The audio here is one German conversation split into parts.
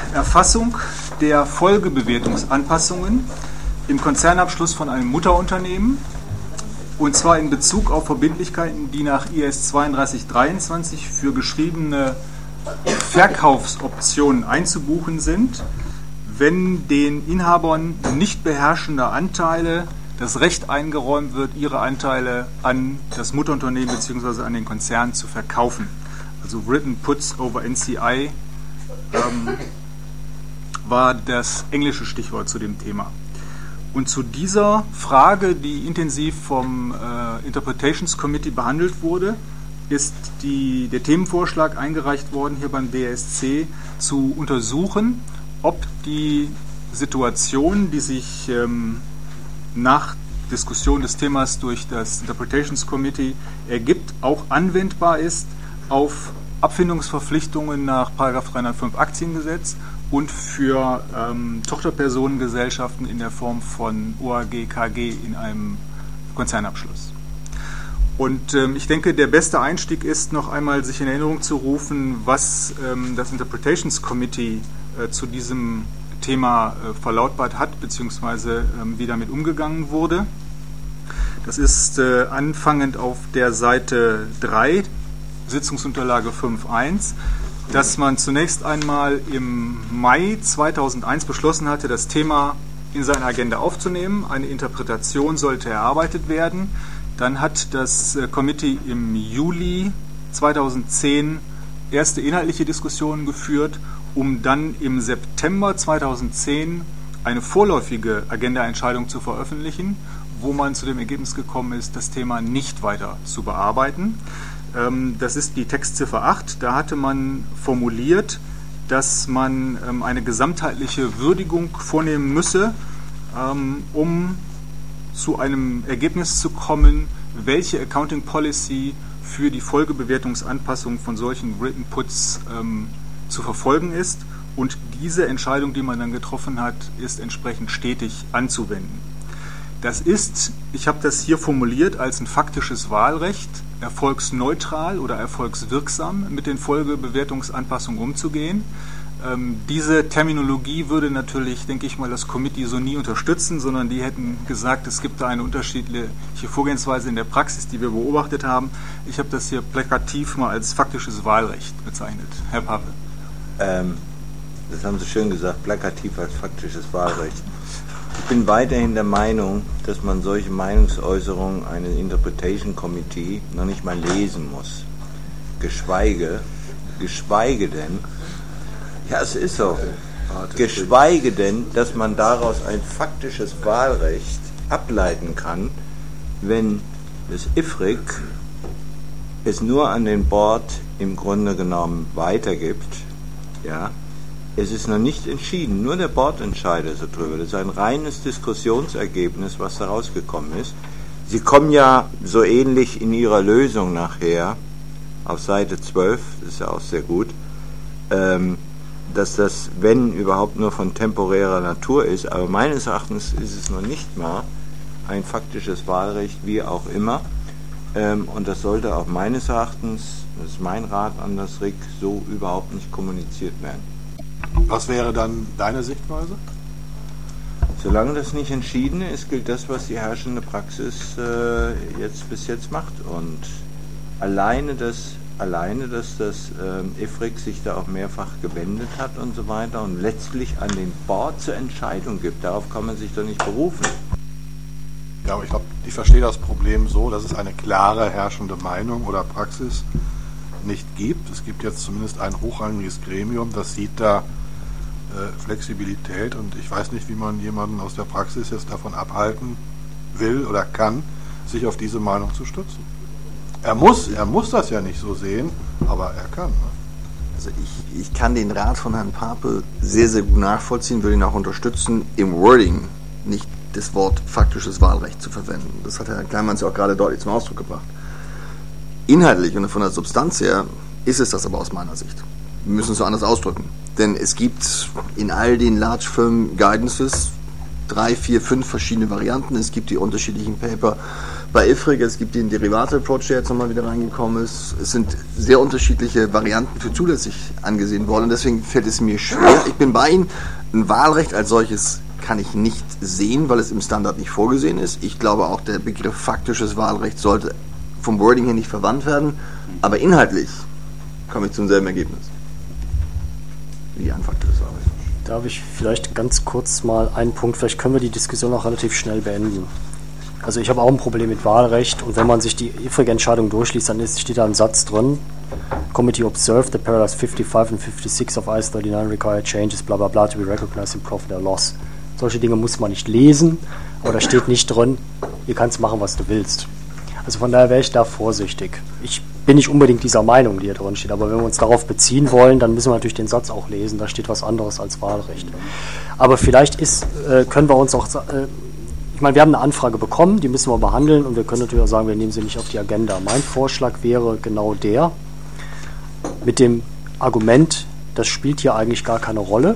Erfassung der Folgebewertungsanpassungen im Konzernabschluss von einem Mutterunternehmen, und zwar in Bezug auf Verbindlichkeiten, die nach IS 3223 für geschriebene Verkaufsoptionen einzubuchen sind, wenn den Inhabern nicht beherrschender Anteile das Recht eingeräumt wird, ihre Anteile an das Mutterunternehmen bzw. an den Konzern zu verkaufen. Also Written Puts over NCI war das englische Stichwort zu dem Thema. Und zu dieser Frage, die intensiv vom Interpretations Committee behandelt wurde, ist der Themenvorschlag eingereicht worden, hier beim BSC zu untersuchen, ob die Situation, die sich nach Diskussion des Themas durch das Interpretations Committee ergibt, auch anwendbar ist auf Abfindungsverpflichtungen nach § 305 Aktiengesetz und für Tochterpersonengesellschaften in der Form von OAG, KG in einem Konzernabschluss. Und ich denke, der beste Einstieg ist, noch einmal sich in Erinnerung zu rufen, was das Interpretations Committee zu diesem Thema verlautbart hat, beziehungsweise wie damit umgegangen wurde. Das ist anfangend auf der Seite 3, Sitzungsunterlage 5.1, dass man zunächst einmal im Mai 2001 beschlossen hatte, das Thema in seine Agenda aufzunehmen. Eine Interpretation sollte erarbeitet werden. Dann hat das Committee im Juli 2010 erste inhaltliche Diskussionen geführt, um dann im September 2010 eine vorläufige Agenda-Entscheidung zu veröffentlichen, wo man zu dem Ergebnis gekommen ist, das Thema nicht weiter zu bearbeiten. Das ist die Textziffer 8. Da hatte man formuliert, dass man eine gesamtheitliche Würdigung vornehmen müsse, um zu einem Ergebnis zu kommen, welche Accounting Policy für die Folgebewertungsanpassung von solchen Written Puts zu verfolgen ist. Und diese Entscheidung, die man dann getroffen hat, ist entsprechend stetig anzuwenden. Das ist, ich habe das hier formuliert, als ein faktisches Wahlrecht, erfolgsneutral oder erfolgswirksam mit den Folgebewertungsanpassungen umzugehen. Diese Terminologie würde natürlich, denke ich mal, das Committee so nie unterstützen, sondern die hätten gesagt, es gibt da eine unterschiedliche Vorgehensweise in der Praxis, die wir beobachtet haben. Ich habe das hier plakativ mal als faktisches Wahlrecht bezeichnet. Herr Pape. Das haben Sie schön gesagt, plakativ als faktisches Wahlrecht. Ich bin weiterhin der Meinung, dass man solche Meinungsäußerungen eines Interpretation Committee noch nicht mal lesen muss. Geschweige denn, ja, es ist so, geschweige denn, dass man daraus ein faktisches Wahlrecht ableiten kann, wenn das IFRIC es nur an den Board im Grunde genommen weitergibt. Ja, es ist noch nicht entschieden, nur der Board entscheidet darüber. Das ist ein reines Diskussionsergebnis, was da rausgekommen ist. Sie kommen ja so ähnlich in Ihrer Lösung nachher auf Seite 12, das ist ja auch sehr gut, dass das, wenn überhaupt, nur von temporärer Natur ist, aber meines Erachtens ist es noch nicht mal ein faktisches Wahlrecht, wie auch immer, und das sollte auch meines Erachtens, das ist mein Rat an das RIC, so überhaupt nicht kommuniziert werden. Was wäre dann deine Sichtweise? Solange das nicht entschieden ist, gilt das, was die herrschende Praxis bis jetzt macht. Und alleine, dass das IFRIC sich da auch mehrfach gewendet hat und so weiter und letztlich an den Board zur Entscheidung gibt, darauf kann man sich doch nicht berufen. Ja, aber ich verstehe das Problem so, dass es eine klare herrschende Meinung oder Praxis nicht gibt. Es gibt jetzt zumindest ein hochrangiges Gremium, das sieht da Flexibilität, und ich weiß nicht, wie man jemanden aus der Praxis jetzt davon abhalten will oder kann, sich auf diese Meinung zu stützen. Er muss das ja nicht so sehen, aber er kann. Ne? Also ich kann den Rat von Herrn Pape sehr, sehr gut nachvollziehen, würde ihn auch unterstützen, im Wording nicht das Wort faktisches Wahlrecht zu verwenden. Das hat Herr Kleinmanns ja auch gerade deutlich zum Ausdruck gebracht. Inhaltlich und von der Substanz her ist es das aber aus meiner Sicht. Wir müssen es so anders ausdrücken. Denn es gibt in all den Large Firm Guidances 3, 4, 5 verschiedene Varianten. Es gibt die unterschiedlichen Paper bei IFRIC, es gibt den Derivate-Approach, der jetzt nochmal wieder reingekommen ist. Es sind sehr unterschiedliche Varianten für zulässig angesehen worden und deswegen fällt es mir schwer. Ich bin bei Ihnen, ein Wahlrecht als solches kann ich nicht sehen, weil es im Standard nicht vorgesehen ist. Ich glaube auch, der Begriff faktisches Wahlrecht sollte vom Wording her nicht verwandt werden, aber inhaltlich komme ich zum selben Ergebnis. Wie ein faktisches Wahlrecht. Darf ich vielleicht ganz kurz mal einen Punkt, vielleicht können wir die Diskussion auch relativ schnell beenden. Also ich habe auch ein Problem mit Wahlrecht und wenn man sich die IFRIC-Entscheidung durchliest, dann steht da ein Satz drin, Committee observed that paragraphs 55 and 56 of IAS 39 require changes, bla bla bla, to be recognized in profit or loss. Solche Dinge muss man nicht lesen, aber da steht nicht drin, ihr kannst machen, was du willst. Also von daher wäre ich da vorsichtig. Ich bin nicht unbedingt dieser Meinung, die hier drin steht, aber wenn wir uns darauf beziehen wollen, dann müssen wir natürlich den Satz auch lesen, da steht was anderes als Wahlrecht. Aber vielleicht können wir uns auch, ich meine, wir haben eine Anfrage bekommen, die müssen wir behandeln und wir können natürlich auch sagen, wir nehmen sie nicht auf die Agenda. Mein Vorschlag wäre genau der, mit dem Argument, das spielt hier eigentlich gar keine Rolle,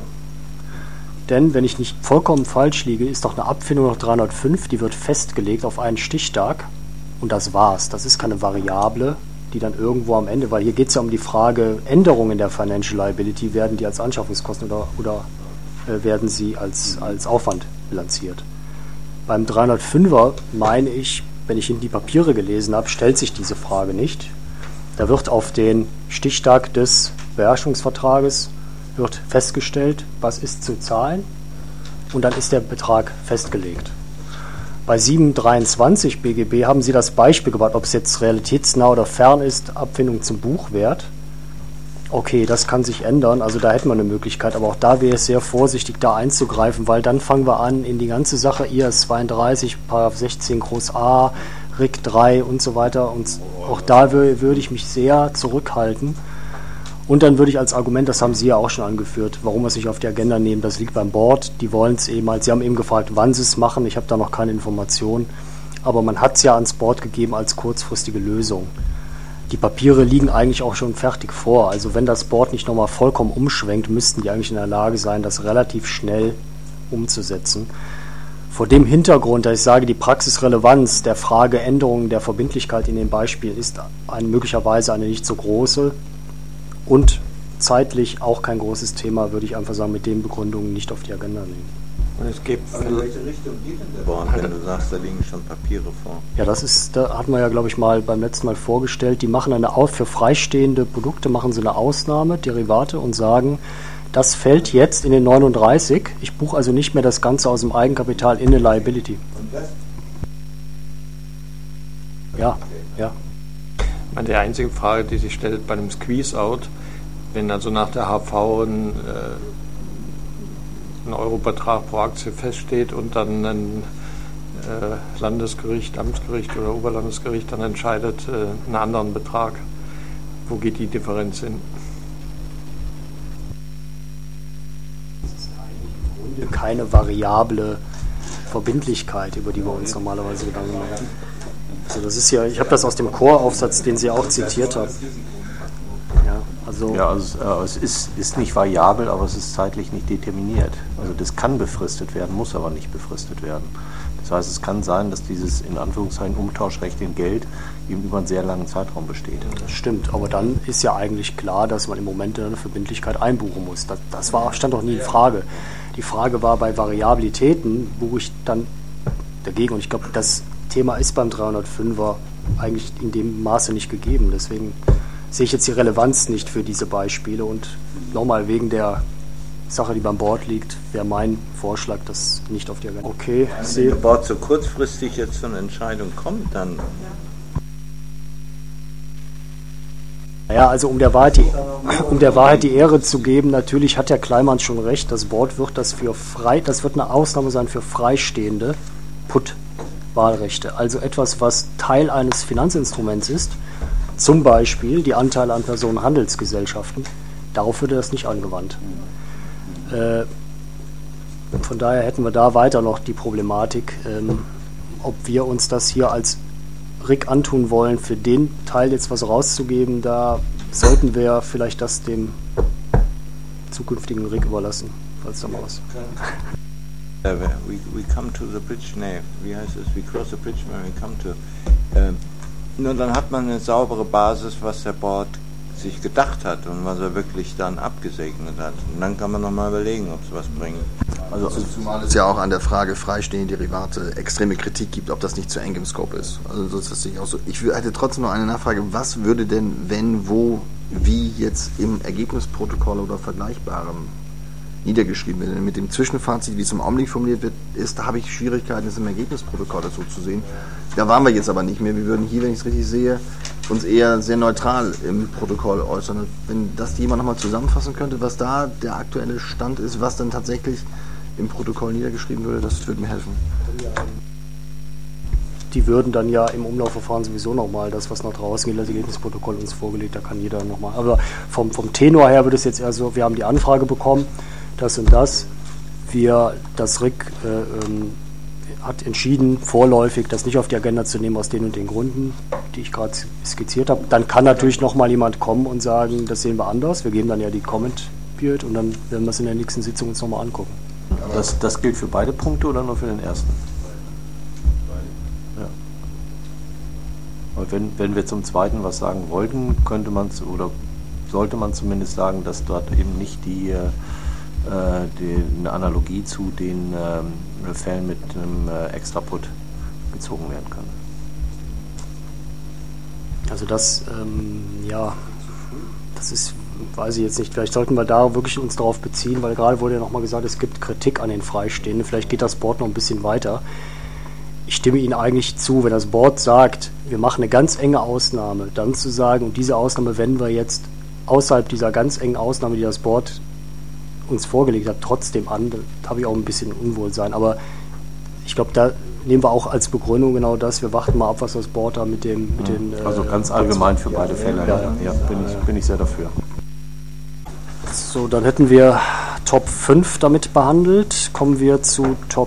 denn wenn ich nicht vollkommen falsch liege, ist doch eine Abfindung nach 305, die wird festgelegt auf einen Stichtag und das war's. Das ist keine Variable, die dann irgendwo am Ende, weil hier geht es ja um die Frage, Änderungen der Financial Liability, werden die als Anschaffungskosten oder werden sie als Aufwand bilanziert. Beim 305er meine ich, wenn ich in die Papiere gelesen habe, stellt sich diese Frage nicht. Da wird auf den Stichtag des Beherrschungsvertrages wird festgestellt, was ist zu zahlen und dann ist der Betrag festgelegt. Bei 723 BGB haben Sie das Beispiel gebracht, ob es jetzt realitätsnah oder fern ist, Abfindung zum Buchwert. Okay, das kann sich ändern, also da hätten wir eine Möglichkeit, aber auch da wäre es sehr vorsichtig, da einzugreifen, weil dann fangen wir an, in die ganze Sache IAS 32, § 16 groß a, RIC 3 und so weiter und auch da würde ich mich sehr zurückhalten. Und dann würde ich als Argument, das haben Sie ja auch schon angeführt, warum wir es nicht auf die Agenda nehmen, das liegt beim Board, die wollen es eben, Sie haben eben gefragt, wann Sie es machen, ich habe da noch keine Informationen, aber man hat es ja ans Board gegeben als kurzfristige Lösung. Die Papiere liegen eigentlich auch schon fertig vor, also wenn das Board nicht nochmal vollkommen umschwenkt, müssten die eigentlich in der Lage sein, das relativ schnell umzusetzen. Vor dem Hintergrund, dass ich sage, die Praxisrelevanz der Frage Änderungen der Verbindlichkeit in den Beispielen ist möglicherweise eine nicht so große, und zeitlich auch kein großes Thema, würde ich einfach sagen, mit den Begründungen nicht auf die Agenda nehmen. Und es gibt in welche Richtung geht denn der Board, wenn du sagst, da liegen schon Papiere vor? Ja, da hatten wir ja, glaube ich, beim letzten Mal vorgestellt, die machen für freistehende Produkte machen sie eine Ausnahme, Derivate, und sagen, das fällt jetzt in den 39, ich buche also nicht mehr das Ganze aus dem Eigenkapital in eine Liability. Und das? Ja, ja. Die einzige Frage, die sich stellt bei einem Squeeze-Out, wenn also nach der HV ein Eurobetrag pro Aktie feststeht und dann ein Landesgericht, Amtsgericht oder Oberlandesgericht dann entscheidet einen anderen Betrag, wo geht die Differenz hin? Das ist eigentlich im Grunde keine variable Verbindlichkeit, über die wir uns normalerweise Gedanken machen. Also das ist ja, ich habe das aus dem Core-Aufsatz, den Sie auch zitiert haben. Ja, es ist nicht variabel, aber es ist zeitlich nicht determiniert. Also das kann befristet werden, muss aber nicht befristet werden. Das heißt, es kann sein, dass dieses in Anführungszeichen Umtauschrecht in Geld eben über einen sehr langen Zeitraum besteht. Das stimmt, aber dann ist ja eigentlich klar, dass man im Moment eine Verbindlichkeit einbuchen muss. Das stand doch nie in Frage. Die Frage war, bei Variabilitäten buche ich dann dagegen und ich glaube, das Thema ist beim 305er eigentlich in dem Maße nicht gegeben. Deswegen sehe ich jetzt die Relevanz nicht für diese Beispiele und nochmal wegen der Sache, die beim Board liegt, wäre mein Vorschlag, das nicht auf die Agenda. Okay, wenn der Board so kurzfristig jetzt zu einer Entscheidung kommt, dann... Ja, also um der Wahrheit die Ehre zu geben, natürlich hat Herr Kleimann schon recht, das Board wird das wird eine Ausnahme sein für freistehende Put-Wahlrechte. Also etwas, was Teil eines Finanzinstruments ist, zum Beispiel die Anteile an Personenhandelsgesellschaften, darauf würde das nicht angewandt. Von daher hätten wir da weiter noch die Problematik, ob wir uns das hier als RIC antun wollen, für den Teil jetzt was rauszugeben, da sollten wir vielleicht das dem zukünftigen RIC überlassen, falls da mal was. We come to the bridge, wie heißt es? We cross the bridge when we come to. Nur dann hat man eine saubere Basis, was der Board sich gedacht hat und was er wirklich dann abgesegnet hat. Und dann kann man nochmal überlegen, ob es was bringt. Also zumal es ja auch an der Frage freistehende Derivate extreme Kritik gibt, ob das nicht zu eng im Scope ist. Also so ist das nicht auch so. Ich hätte trotzdem noch eine Nachfrage, was würde denn, wenn, wo, wie jetzt im Ergebnisprotokoll oder Vergleichbarem niedergeschrieben wird? Mit dem Zwischenfazit, wie es im Augenblick formuliert wird, da habe ich Schwierigkeiten, es im Ergebnisprotokoll dazu zu sehen. Da waren wir jetzt aber nicht mehr. Wir würden hier, wenn ich es richtig sehe, uns eher sehr neutral im Protokoll äußern. Wenn das jemand nochmal zusammenfassen könnte, was da der aktuelle Stand ist, was dann tatsächlich im Protokoll niedergeschrieben würde, das würde mir helfen. Die würden dann ja im Umlaufverfahren sowieso nochmal das, was nach draußen geht, das Ergebnisprotokoll uns vorgelegt, da kann jeder nochmal. Aber vom Tenor her wird es jetzt eher so, wir haben die Anfrage bekommen, das und das. Das RIC hat entschieden, vorläufig das nicht auf die Agenda zu nehmen, aus den und den Gründen, die ich gerade skizziert habe. Dann kann natürlich nochmal jemand kommen und sagen, das sehen wir anders. Wir geben dann ja die Comment Period und dann werden wir es in der nächsten Sitzung uns nochmal angucken. Das gilt für beide Punkte oder nur für den ersten? Ja. Aber wenn wir zum zweiten was sagen wollten, könnte man oder sollte man zumindest sagen, dass dort eben nicht eine Analogie zu den Fällen mit einem Extraput gezogen werden kann. Also das ist, weiß ich jetzt nicht, vielleicht sollten wir da wirklich uns darauf beziehen, weil gerade wurde ja nochmal gesagt, es gibt Kritik an den Freistehenden, vielleicht geht das Board noch ein bisschen weiter. Ich stimme Ihnen eigentlich zu, wenn das Board sagt, wir machen eine ganz enge Ausnahme, dann zu sagen, und diese Ausnahme wenden wir jetzt außerhalb dieser ganz engen Ausnahme, die das Board uns vorgelegt hat, trotzdem an, da habe ich auch ein bisschen Unwohlsein, aber ich glaube, da nehmen wir auch als Begründung genau das, wir warten mal ab, was das Board da mit den... Also ganz allgemein für beide Fälle, ja, bin ich sehr dafür. So, dann hätten wir Top 5 damit behandelt, kommen wir zu Top